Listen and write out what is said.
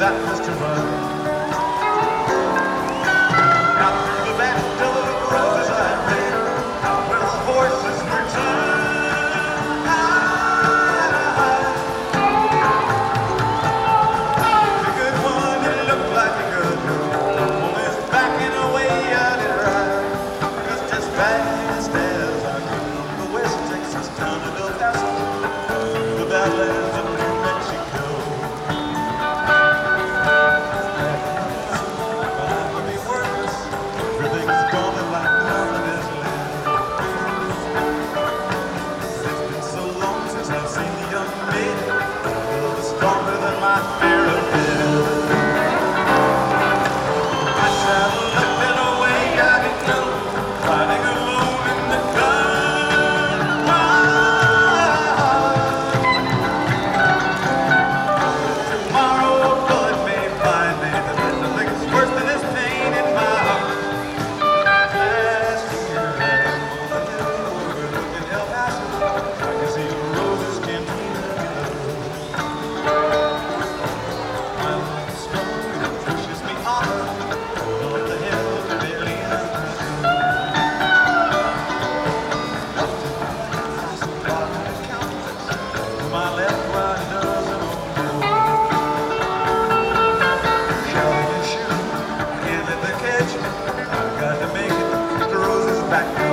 that was to run. Out through the back door of roses I ran, out where the horses were turned. The good one, it looked like a good one, was backing away out in ride. Just as fast as I could from the West Texas town of El Paso, the Badlands of New Mexico. Everything's gone like nothing is left. It's been so long since I've seen the young maiden. Love is stronger than my fear of death. I traveled up and away, I didn't know, riding alone in the gun. Tomorrow a bullet may find me, but there's nothing that's worse than this pain in my heart. Last year, overlooking El Paso, I can see the roses cantina below. My love is strong and it pushes me on the hill to Belize. My left right doesn't know. Shouting and shooting, can't let them catch me. I've got to make it. The roses back.